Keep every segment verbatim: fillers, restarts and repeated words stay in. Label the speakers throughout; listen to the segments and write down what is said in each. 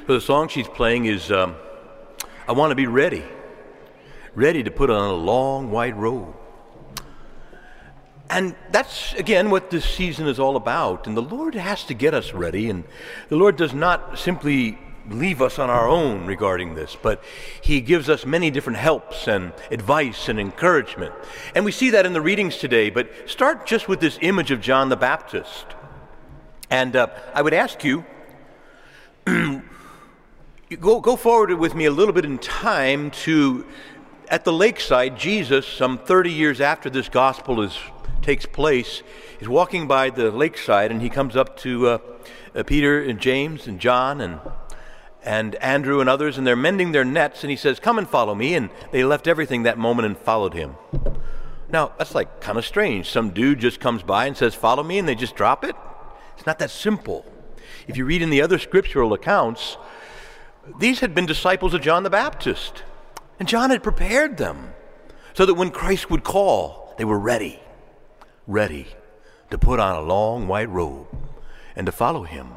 Speaker 1: So the song she's playing is, um, I want to be ready, ready to put on a long white robe. And that's, again, what this season is all about. And the Lord has to get us ready. And the Lord does not simply leave us on our own regarding this, but He gives us many different helps and advice and encouragement. And we see that in the readings today. But start just with this image of John the Baptist. And uh, I would ask you, Go, go forward with me a little bit in time to, at the lakeside, Jesus, some thirty years after this gospel is, takes place, is walking by the lakeside, and he comes up to uh, uh, Peter and James and John and, and Andrew and others, and they're mending their nets, and he says, come and follow me, and they left everything that moment and followed him. Now, that's like kind of strange. Some dude just comes by and says, follow me, and they just drop it? It's not that simple. If you read in the other scriptural accounts, these had been disciples of John the Baptist, and John had prepared them so that when Christ would call, they were ready, ready to put on a long white robe and to follow him.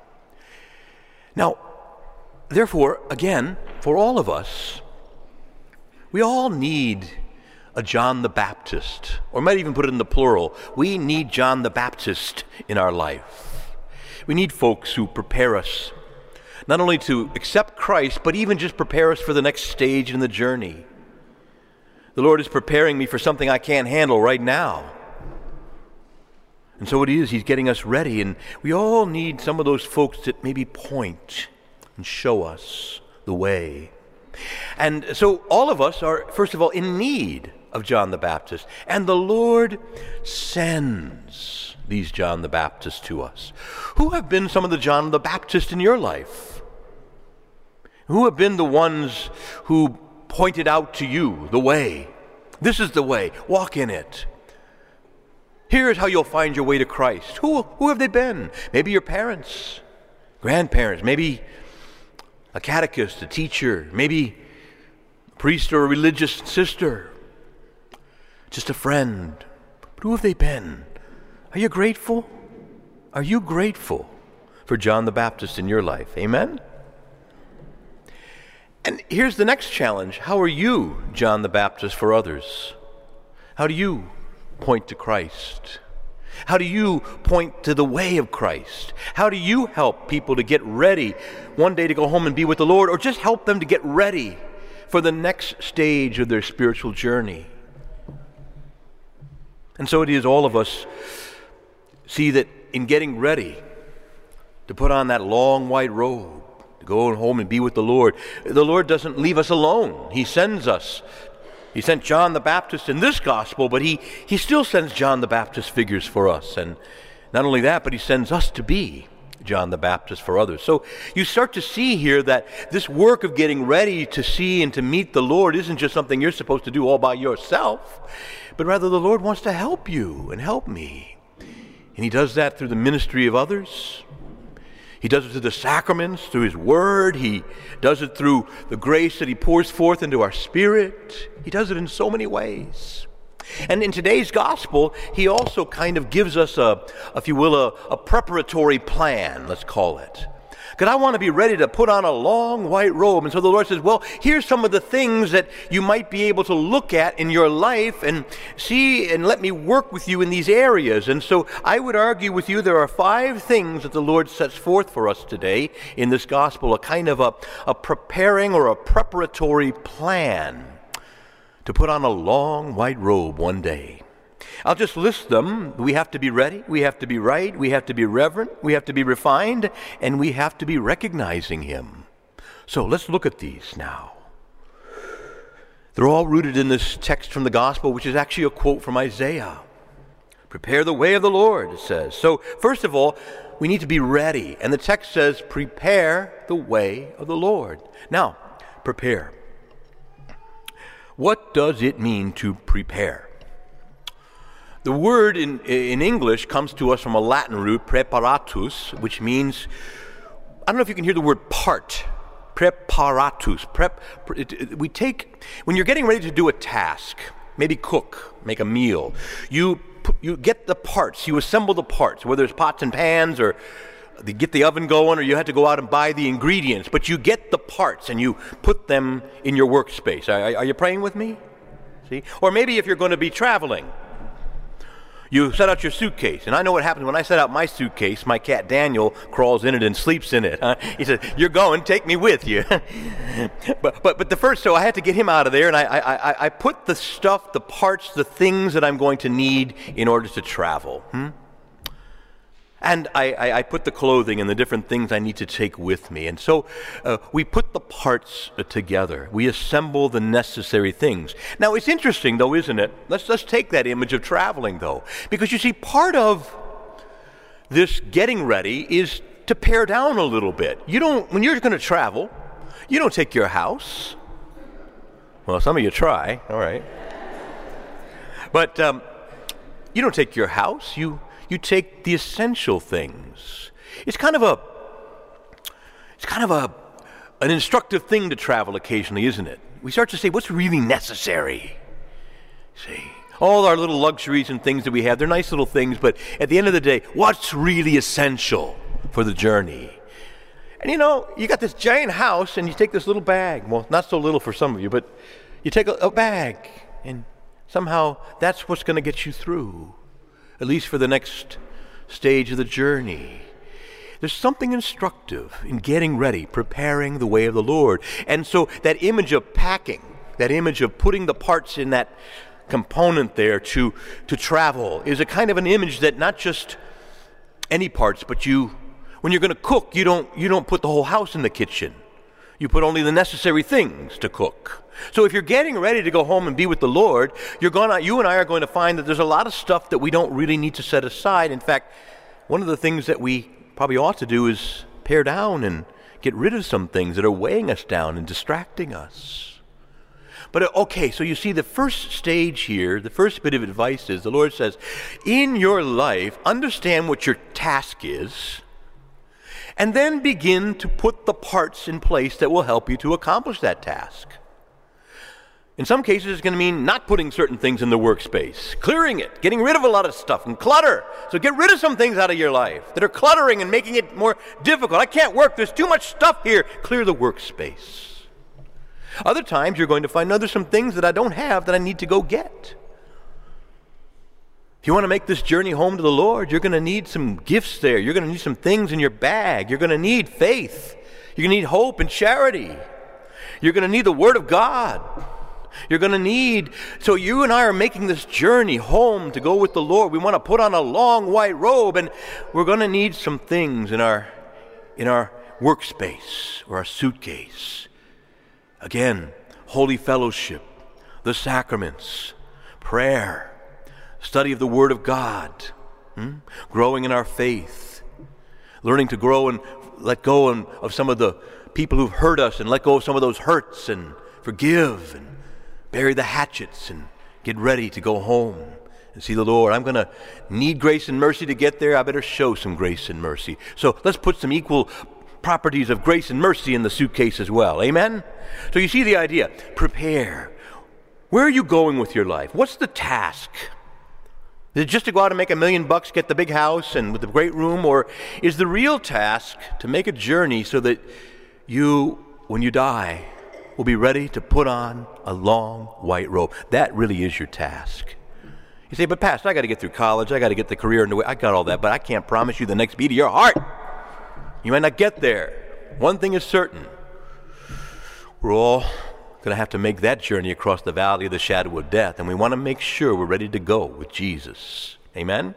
Speaker 1: Now, therefore, again, for all of us, we all need a John the Baptist, or might even put it in the plural. We need John the Baptist in our life. We need folks who prepare us not only to accept Christ, but even just prepare us for the next stage in the journey. The Lord is preparing me for something I can't handle right now. And so it is, He's getting us ready, and we all need some of those folks that maybe point and show us the way. And so all of us are, first of all, in need of John the Baptist, and the Lord sends these John the Baptists to us. Who have been some of the John the Baptists in your life? Who have been the ones who pointed out to you the way? This is the way. Walk in it. Here's how you'll find your way to Christ. Who, who have they been? Maybe your parents, grandparents, maybe a catechist, a teacher, maybe a priest or a religious sister, just a friend. But who have they been? Are you grateful? Are you grateful for John the Baptist in your life? Amen? And here's the next challenge. How are you, John the Baptist, for others? How do you point to Christ? How do you point to the way of Christ? How do you help people to get ready one day to go home and be with the Lord, or just help them to get ready for the next stage of their spiritual journey? And so it is, all of us see that in getting ready to put on that long white robe, to go home and be with the Lord, the Lord doesn't leave us alone. He sends us. He sent John the Baptist in this gospel, but he, he still sends John the Baptist figures for us. And not only that, but he sends us to be John the Baptist for others. So you start to see here that this work of getting ready to see and to meet the Lord isn't just something you're supposed to do all by yourself, but rather the Lord wants to help you and help me. And he does that through the ministry of others. He does it through the sacraments, through his word. He does it through the grace that he pours forth into our spirit. He does it in so many ways. And in today's gospel, he also kind of gives us a, if you will, a, a preparatory plan, let's call it. Because I want to be ready to put on a long white robe. And so the Lord says, well, here's some of the things that you might be able to look at in your life and see, and let me work with you in these areas. And so I would argue with you there are five things that the Lord sets forth for us today in this gospel, a kind of a, a preparing or a preparatory plan to put on a long white robe one day. I'll just list them. We have to be ready, we have to be right, we have to be reverent, we have to be refined, and we have to be recognizing him. So let's look at these now. They're all rooted in this text from the gospel, which is actually a quote from Isaiah. Prepare the way of the Lord, it says. So first of all, we need to be ready. And the text says, prepare the way of the Lord. Now, prepare. What does it mean to prepare? The word in, in English comes to us from a Latin root, preparatus, which means, I don't know if you can hear the word part. Preparatus. Prep, it, it, we take, when you're getting ready to do a task, maybe cook, make a meal, you, you get the parts, you assemble the parts, whether it's pots and pans or the, get the oven going, or you had to go out and buy the ingredients, but you get the parts and you put them in your workspace. Are, are you praying with me? See? Or maybe if you're going to be traveling, you set out your suitcase. And I know what happens when I set out my suitcase. My cat Daniel crawls in it and sleeps in it. Huh? He says, "You're going, take me with you." but, but but the first, so I had to get him out of there, and I, I, I put the stuff, the parts, the things that I'm going to need in order to travel. Hmm? And I, I, I put the clothing and the different things I need to take with me. And so uh, we put the parts uh, together. We assemble the necessary things. Now, it's interesting, though, isn't it? Let's, let's take that image of traveling, though. Because, you see, part of this getting ready is to pare down a little bit. You don't, when you're going to travel, you don't take your house. Well, some of you try. All right. But um, you don't take your house. You... You take the essential things. It's kind of a, it's kind of a, an instructive thing to travel occasionally, isn't it? We start to say, what's really necessary? See, all our little luxuries and things that we have, they're nice little things, but at the end of the day, what's really essential for the journey? And you know, you got this giant house and you take this little bag. Well, not so little for some of you, but you take a, a bag and somehow that's what's going to get you through. At least for the next stage of the journey. There's something instructive in getting ready, preparing the way of the Lord. And so that image of packing, that image of putting the parts in that component there to, to travel is a kind of an image that not just any parts, but you, when you're going to cook, you don't, you don't put the whole house in the kitchen. You put only the necessary things to cook. So if you're getting ready to go home and be with the Lord, you're gonna, you and I are going to find that there's a lot of stuff that we don't really need to set aside. In fact, one of the things that we probably ought to do is pare down and get rid of some things that are weighing us down and distracting us. But okay, so you see the first stage here, the first bit of advice is the Lord says, in your life, understand what your task is, and then begin to put the parts in place that will help you to accomplish that task. In some cases, it's going to mean not putting certain things in the workspace, clearing it, getting rid of a lot of stuff and clutter. So get rid of some things out of your life that are cluttering and making it more difficult. I can't work. There's too much stuff here. Clear the workspace. Other times, you're going to find, no, there's some things that I don't have that I need to go get. If you want to make this journey home to the Lord, you're going to need some gifts there. You're going to need some things in your bag. You're going to need faith. You're going to need hope and charity. You're going to need the Word of God. You're going to need, so you and I are making this journey home to go with the Lord. We want to put on a long white robe, and we're going to need some things in our, in our workspace or our suitcase. Again, holy fellowship, the sacraments, prayer, study of the Word of God, hmm? growing in our faith, learning to grow and let go of some of the people who've hurt us and let go of some of those hurts and forgive and bury the hatchets and get ready to go home and see the Lord. I'm going to need grace and mercy to get there. I better show some grace and mercy. So let's put some equal properties of grace and mercy in the suitcase as well. Amen? So you see the idea. Prepare. Where are you going with your life? What's the task? Is it just to go out and make a million bucks, get the big house and with the great room? Or is the real task to make a journey so that you, when you die, will be ready to put on a long white robe? That really is your task. You say, but Pastor, I got to get through college. I got to get the career underway. I got all that, but I can't promise you the next beat of your heart. You might not get there. One thing is certain. We're all going to have to make that journey across the valley of the shadow of death, and we want to make sure we're ready to go with Jesus. Amen?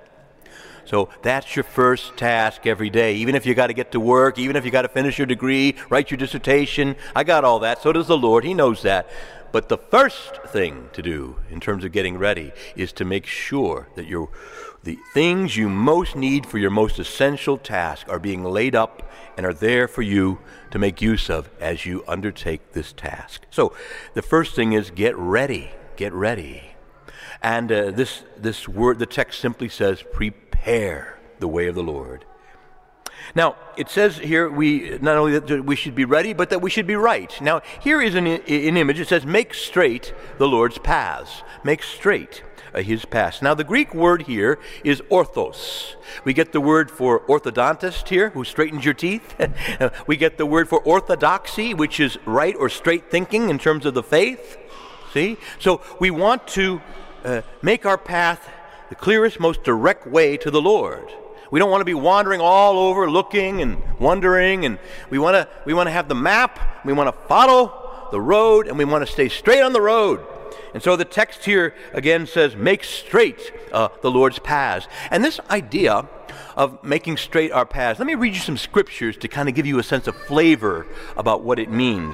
Speaker 1: So that's your first task every day. Even if you got to get to work, even if you got to finish your degree, write your dissertation, I got all that. So does the Lord. He knows that. But the first thing to do in terms of getting ready is to make sure that your the things you most need for your most essential task are being laid up and are there for you to make use of as you undertake this task. So the first thing is get ready. Get ready. And uh, this this word, the text simply says, prepare the way of the Lord. Now, it says here we not only that we should be ready, but that we should be right. Now, here is an, an image. It says, make straight the Lord's paths. Make straight uh, his paths. Now, the Greek word here is orthos. We get the word for orthodontist here, who straightens your teeth. We get the word for orthodoxy, which is right or straight thinking in terms of the faith. See? So we want to uh, make our path the clearest, most direct way to the Lord. We don't want to be wandering all over, looking and wondering, and we want to we want to have the map, we want to follow the road, and we want to stay straight on the road. And so the text here again says, make straight uh, the Lord's paths. And this idea of making straight our paths, let me read you some scriptures to kind of give you a sense of flavor about what it means.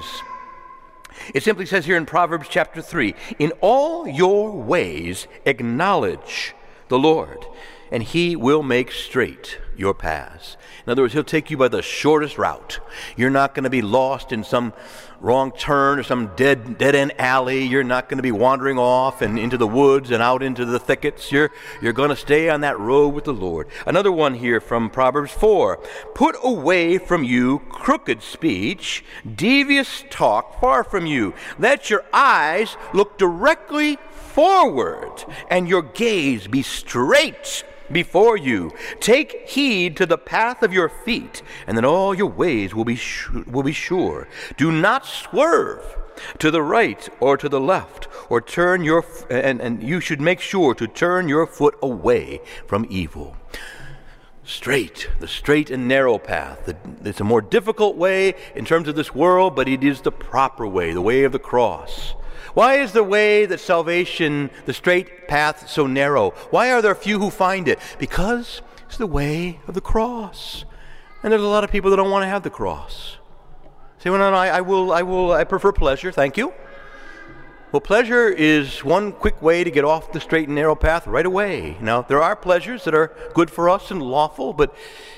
Speaker 1: It simply says here in Proverbs chapter three, in all your ways acknowledge the Lord, and he will make straight your paths. In other words, he'll take you by the shortest route. You're not going to be lost in some wrong turn or some dead dead-end alley. You're not going to be wandering off and into the woods and out into the thickets. You're, you're going to stay on that road with the Lord. Another one here from Proverbs four. Put away from you crooked speech, devious talk far from you. Let your eyes look directly forward and your gaze be straight before you. Take heed to the path of your feet, and then all your ways will be sh- will be sure. Do not swerve to the right or to the left, or turn your f- and and you should make sure to turn your foot away from evil. Straight, the straight and narrow path. It's a more difficult way in terms of this world, but it is the proper way, the way of the cross. Why is the way that salvation, the straight path, so narrow? Why are there few who find it? Because it's the way of the cross. And there's a lot of people that don't want to have the cross. Say, well, no, no, I, I will, I will, I prefer pleasure, thank you. Well, pleasure is one quick way to get off the straight and narrow path right away. Now, there are pleasures that are good for us and lawful, but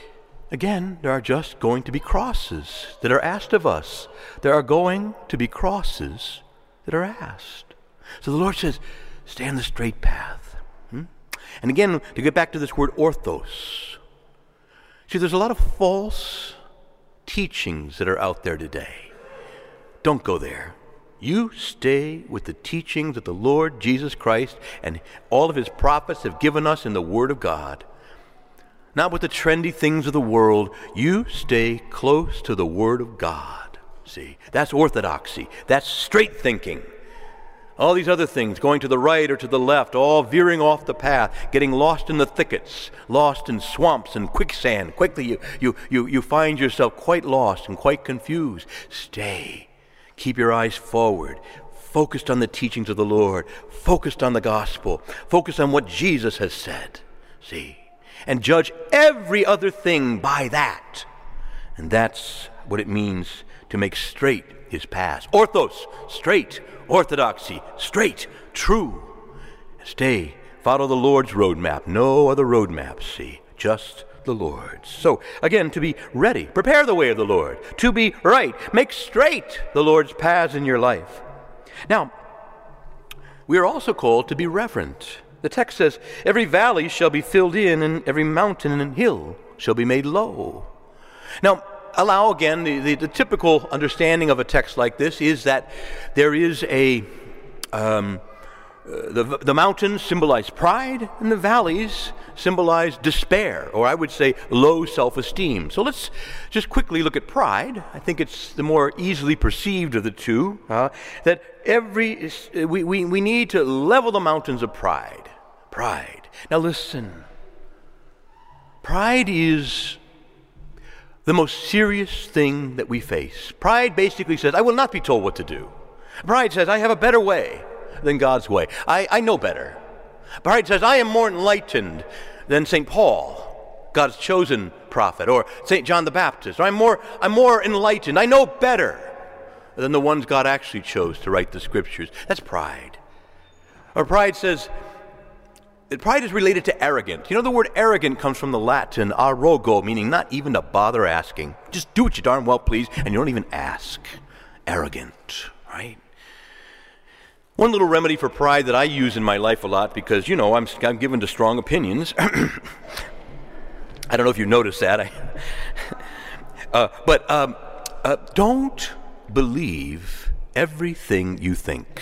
Speaker 1: again, there are just going to be crosses that are asked of us. There are going to be crosses that are asked. So the Lord says, stay on the straight path. Hmm? And again, to get back to this word orthos. See, there's a lot of false teachings that are out there today. Don't go there. You stay with the teachings that the Lord Jesus Christ and all of his prophets have given us in the Word of God. Not with the trendy things of the world. You stay close to the Word of God. See, that's orthodoxy. That's straight thinking. All these other things, going to the right or to the left, all veering off the path, getting lost in the thickets, lost in swamps and quicksand. Quickly you, you, you, you find yourself quite lost and quite confused. Stay. Keep your eyes forward, focused on the teachings of the Lord, focused on the gospel, focused on what Jesus has said. See, and judge every other thing by that. And that's what it means to make straight his paths. Orthos, straight. Orthodoxy, straight, true. Stay, follow the Lord's roadmap. No other roadmap, see, just the Lord's. So, again, to be ready, prepare the way of the Lord. To be right, make straight the Lord's paths in your life. Now, we are also called to be reverent. The text says, every valley shall be filled in, and every mountain and hill shall be made low. Now, allow again, the, the, the typical understanding of a text like this is that there is a, um, uh, the, the mountains symbolize pride, and the valleys symbolize despair, or I would say low self-esteem. So let's just quickly look at pride. I think it's the more easily perceived of the two, uh, that every, we, we, we need to level the mountains of pride. Pride. Now listen, pride is the most serious thing that we face. Pride basically says, I will not be told what to do. Pride says, I have a better way than God's way. I, I know better. Pride says, I am more enlightened than Saint Paul, God's chosen prophet, or Saint John the Baptist. Or I'm more, I'm more enlightened. I know better than the ones God actually chose to write the scriptures. That's pride. Or pride says, pride is related to arrogant. You know, the word arrogant comes from the Latin arrogo, meaning not even to bother asking. Just do what you darn well please, and you don't even ask. Arrogant, right? One little remedy for pride that I use in my life a lot, because, you know, I'm, I'm given to strong opinions, I don't know if you noticed that. I, uh, but um, uh, don't believe everything you think.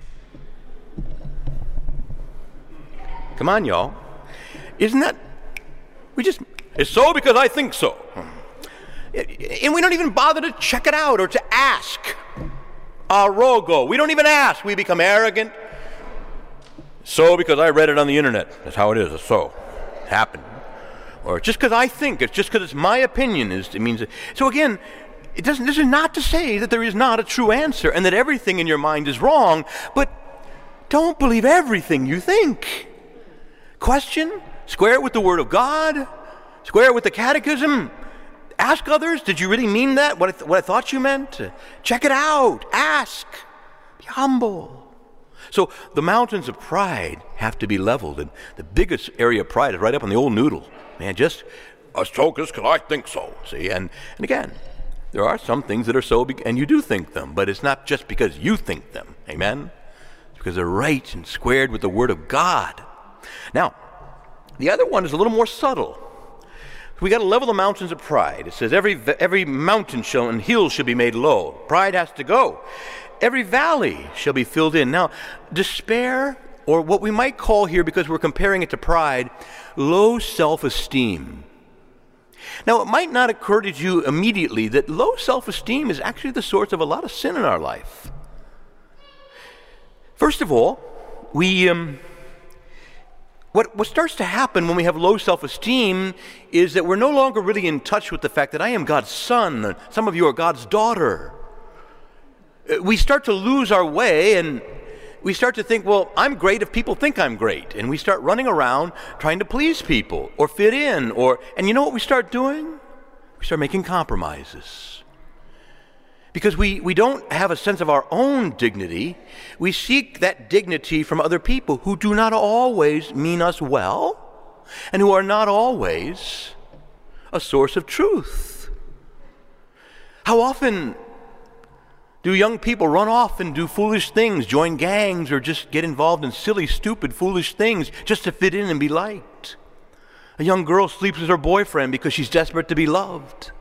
Speaker 1: Come on, y'all. Isn't that, we just, it's so because I think so. And we don't even bother to check it out or to ask. Arrogo. We don't even ask. We become arrogant. So because I read it on the internet. That's how it is. It's so. It happened. Or just because I think. It's just because it's my opinion. Is it means. So again, it doesn't. This is not to say that there is not a true answer and that everything in your mind is wrong. But don't believe everything you think. Question. Square it with the Word of God. Square it with the Catechism. Ask others, did you really mean that? What I, th- what I thought you meant? Check it out. Ask. Be humble. So the mountains of pride have to be leveled. And the biggest area of pride is right up on the old noodle. Man, just a focus because I think so. See, and, and again, there are some things that are so, be- and you do think them, but it's not just because you think them. Amen? It's because they're right and squared with the Word of God. Now, the other one is a little more subtle. We got to level the mountains of pride. It says every every mountain shall and hill shall be made low. Pride has to go. Every valley shall be filled in. Now, despair, or what we might call here, because we're comparing it to pride, low self-esteem. Now, it might not occur to you immediately that low self-esteem is actually the source of a lot of sin in our life. First of all, we... Um, What, what starts to happen when we have low self-esteem is that we're no longer really in touch with the fact that I am God's son. Some of you are God's daughter. We start to lose our way, and we start to think, well, I'm great if people think I'm great. And we start running around trying to please people or fit in. or And you know what we start doing? We start making compromises. Because we, we don't have a sense of our own dignity. We seek that dignity from other people who do not always mean us well and who are not always a source of truth. How often do young people run off and do foolish things, join gangs, or just get involved in silly, stupid, foolish things just to fit in and be liked? A young girl sleeps with her boyfriend because she's desperate to be loved.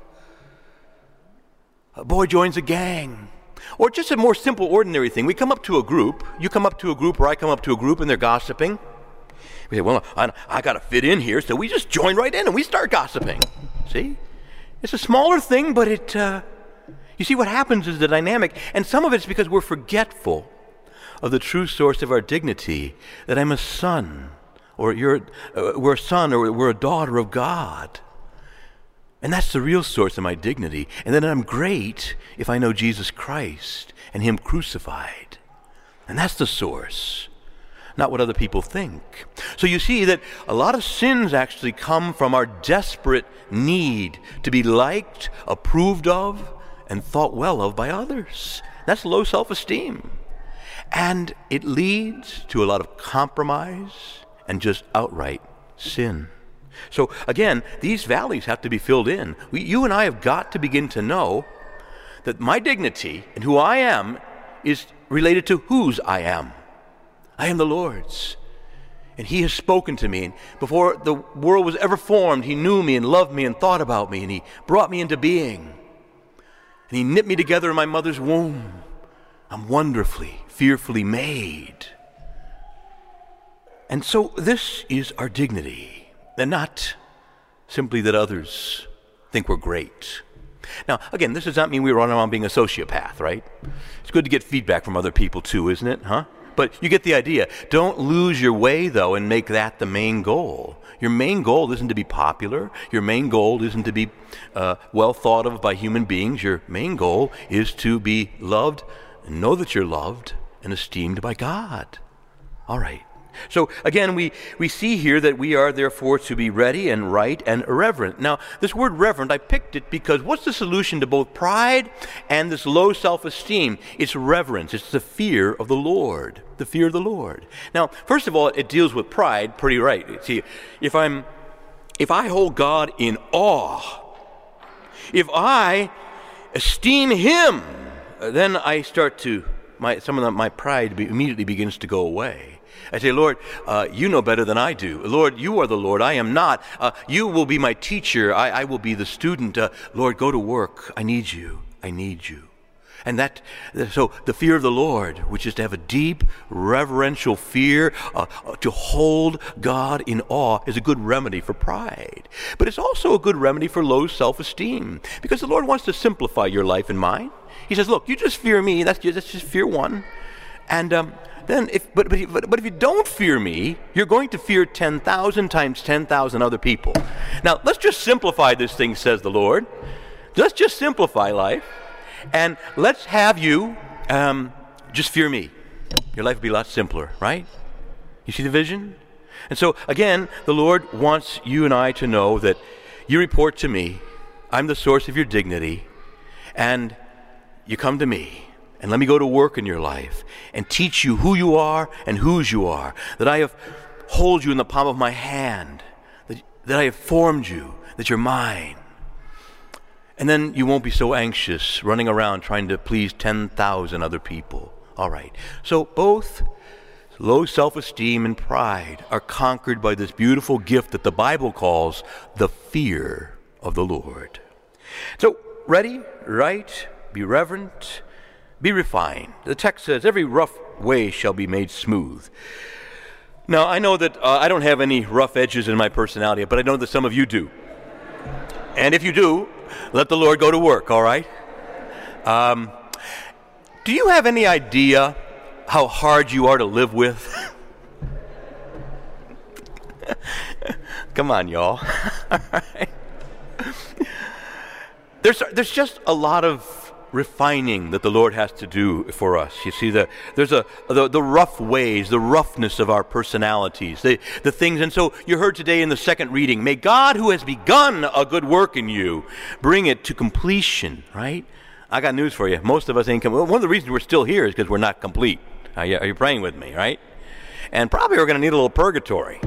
Speaker 1: A boy joins a gang. Or just a more simple, ordinary thing. We come up to a group. You come up to a group, or I come up to a group, and they're gossiping. We say, well, I, I got to fit in here, so we just join right in, and we start gossiping. See? It's a smaller thing, but it, uh, you see what happens is the dynamic, and some of it's because we're forgetful of the true source of our dignity, that I'm a son, or you're, uh, we're a son, or we're a daughter of God. And that's the real source of my dignity. And then I'm great if I know Jesus Christ and Him crucified. And that's the source, not what other people think. So you see that a lot of sins actually come from our desperate need to be liked, approved of, and thought well of by others. That's low self-esteem. And it leads to a lot of compromise and just outright sin. So again, these valleys have to be filled in. We, you and I have got to begin to know that my dignity and who I am is related to whose I am. I am the Lord's. And He has spoken to me. And before the world was ever formed, He knew me and loved me and thought about me. And He brought me into being. And He knit me together in my mother's womb. I'm wonderfully, fearfully made. And so this is our dignity. And not simply that others think we're great. Now, again, this does not mean we run around being a sociopath, right? It's good to get feedback from other people too, isn't it? Huh? But you get the idea. Don't lose your way, though, and make that the main goal. Your main goal isn't to be popular. Your main goal isn't to be uh, well thought of by human beings. Your main goal is to be loved and know that you're loved and esteemed by God. All right. So again, we, we see here that we are therefore to be ready and right and irreverent. Now, this word reverent, I picked it because what's the solution to both pride and this low self-esteem? It's reverence. It's the fear of the Lord. The fear of the Lord. Now, first of all, it deals with pride pretty right. See, if I'm, if I hold God in awe, if I esteem Him, then I start to, my, some of the, my pride be, immediately begins to go away. I say, Lord, uh, you know better than I do. Lord, you are the Lord. I am not. Uh, you will be my teacher. I, I will be the student. Uh, Lord, go to work. I need you. I need you. And that, so the fear of the Lord, which is to have a deep, reverential fear, uh, to hold God in awe, is a good remedy for pride. But it's also a good remedy for low self-esteem, because the Lord wants to simplify your life and mine. He says, look, you just fear me. That's just, that's just fear one. And um, then, if but, but, but if you don't fear me, you're going to fear ten thousand times ten thousand other people. Now, let's just simplify this thing, says the Lord. Let's just simplify life. And let's have you um, just fear me. Your life will be a lot simpler, right? You see the vision? And so, again, the Lord wants you and I to know that you report to me. I'm the source of your dignity. And you come to me. And let me go to work in your life and teach you who you are and whose you are. That I have hold you in the palm of my hand. That, that I have formed you. That you're mine. And then you won't be so anxious running around trying to please ten thousand other people. All right. So both low self-esteem and pride are conquered by this beautiful gift that the Bible calls the fear of the Lord. So, ready, right, be reverent, be refined. The text says, every rough way shall be made smooth. Now, I know that uh, I don't have any rough edges in my personality, but I know that some of you do. And if you do, let the Lord go to work, all right? Um, do you have any idea how hard you are to live with? Come on, y'all. All right. There's, there's just a lot of refining that the Lord has to do for us. You see, the, there's a the, the rough ways, the roughness of our personalities, the, the things. And so you heard today in the second reading, may God who has begun a good work in you bring it to completion, right? I got news for you. Most of us ain't complete. One of the reasons we're still here is because we're not complete. Are you, are you praying with me, right? And probably we're going to need a little purgatory.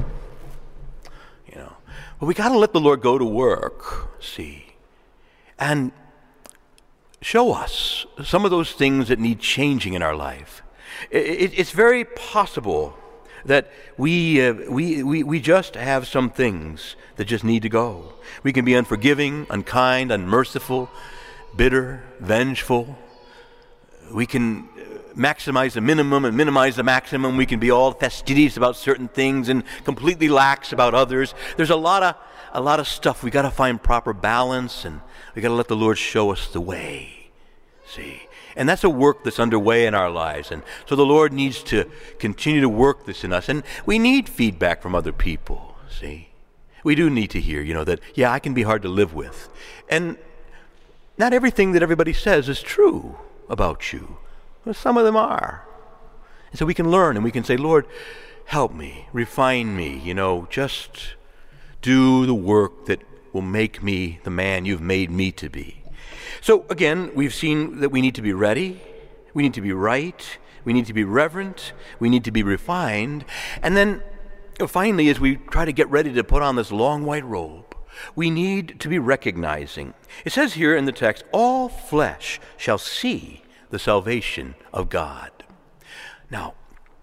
Speaker 1: You know, but we got to let the Lord go to work, see, and show us some of those things that need changing in our life. It, it, it's very possible that we, uh, we, we, we just have some things that just need to go. We can be unforgiving, unkind, unmerciful, bitter, vengeful. We can maximize the minimum and minimize the maximum. We can be all fastidious about certain things and completely lax about others. There's a lot of a lot of stuff. We got to find proper balance, and we got to let the Lord show us the way. See, and that's a work that's underway in our lives, and so the Lord needs to continue to work this in us, and we need feedback from other people. See, we do need to hear, you know, that yeah, I can be hard to live with, and not everything that everybody says is true about you. Well, some of them are. And so we can learn and we can say, Lord, help me, refine me, you know, just do the work that will make me the man you've made me to be. So again, we've seen that we need to be ready, we need to be right, we need to be reverent, we need to be refined, and then finally, as we try to get ready to put on this long white robe, we need to be recognizing. It says here in the text, all flesh shall see the salvation of God. Now,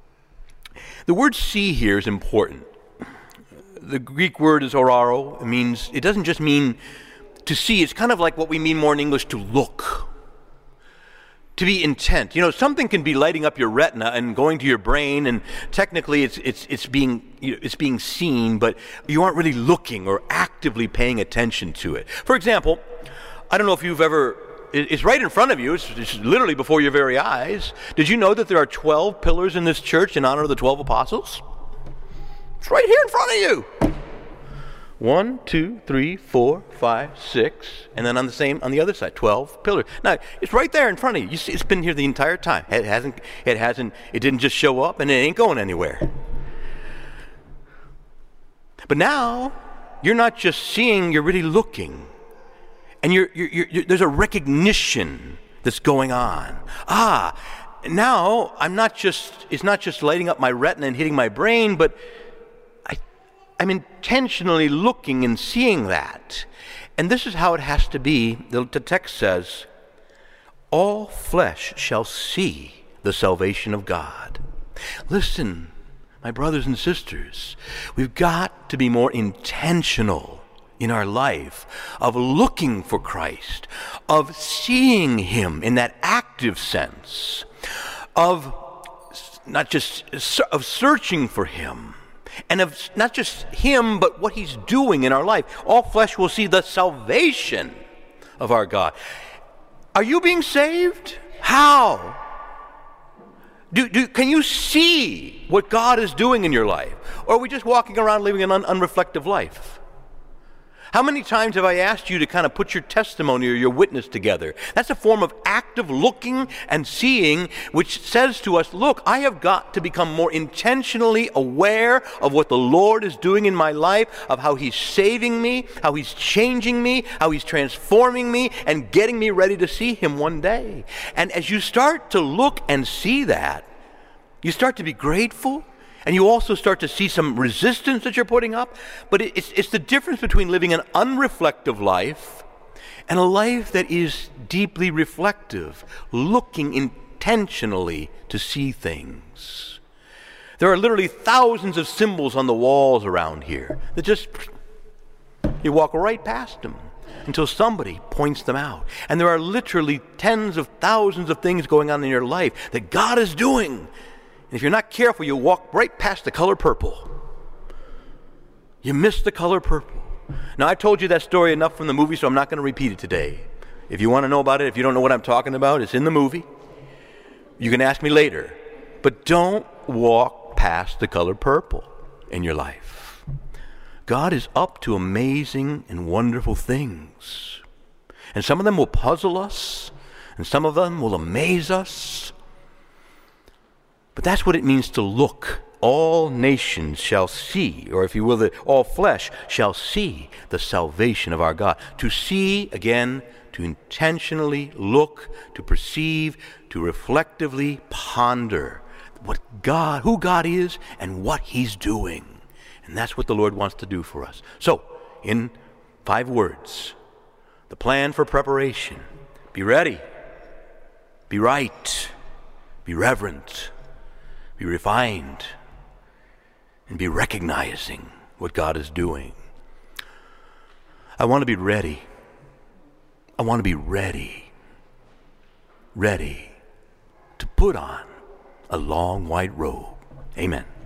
Speaker 1: the word see here is important. The Greek word is oraro. It means, it doesn't just mean to see. It's kind of like what we mean more in English, to look. To be intent. You know, something can be lighting up your retina and going to your brain, and technically it's it's it's being you know, it's being seen, but you aren't really looking or actively paying attention to it. For example, I don't know if you've ever, it's right in front of you, it's, it's literally before your very eyes. Did you know that there are twelve pillars in this church in honor of the twelve apostles? It's right here in front of you. One, two, three, four, five, six, and then on the same on the other side, twelve pillars. Now it's right there in front of you. You see, it's been here the entire time. It hasn't. It hasn't. It didn't just show up, and it ain't going anywhere. But now you're not just seeing; you're really looking, and you're, you're, you're, you're there's a recognition that's going on. Ah, now I'm not just. It's not just lighting up my retina and hitting my brain, but I'm intentionally looking and seeing that. And this is how it has to be. The, the text says, all flesh shall see the salvation of God. Listen, My brothers and sisters, we've got to be more intentional in our life of looking for Christ, of seeing him in that active sense, of not just of searching for him, and of not just him, but what he's doing in our life. All flesh will see the salvation of our God. Are you being saved? How? Do, do, can you see what God is doing in your life? Or are we just walking around living an un, unreflective life? How many times have I asked you to kind of put your testimony or your witness together? That's a form of active looking and seeing, which says to us, look, I have got to become more intentionally aware of what the Lord is doing in my life, of how he's saving me, how he's changing me, how he's transforming me, and getting me ready to see him one day. And as you start to look and see that, you start to be grateful. And you also start to see some resistance that you're putting up. But it's, it's the difference between living an unreflective life and a life that is deeply reflective, looking intentionally to see things. There are literally thousands of symbols on the walls around here that just, you walk right past them until somebody points them out. And there are literally tens of thousands of things going on in your life that God is doing. And if you're not careful, you'll walk right past the color purple. You miss the color purple. Now, I told you that story enough from the movie, so I'm not going to repeat it today. If you want to know about it, if you don't know what I'm talking about, it's in the movie. You can ask me later. But don't walk past the color purple in your life. God is up to amazing and wonderful things. And some of them will puzzle us, and some of them will amaze us. But that's what it means to look. All nations shall see, or if you will, the, all flesh shall see the salvation of our God. To see, again, to intentionally look, to perceive, to reflectively ponder what God, who God is and what he's doing. And that's what the Lord wants to do for us. So, in five words, the plan for preparation: be ready, be right, be reverent, be refined, and be recognizing what God is doing. I want to be ready. I want to be ready. Ready to put on a long white robe. Amen.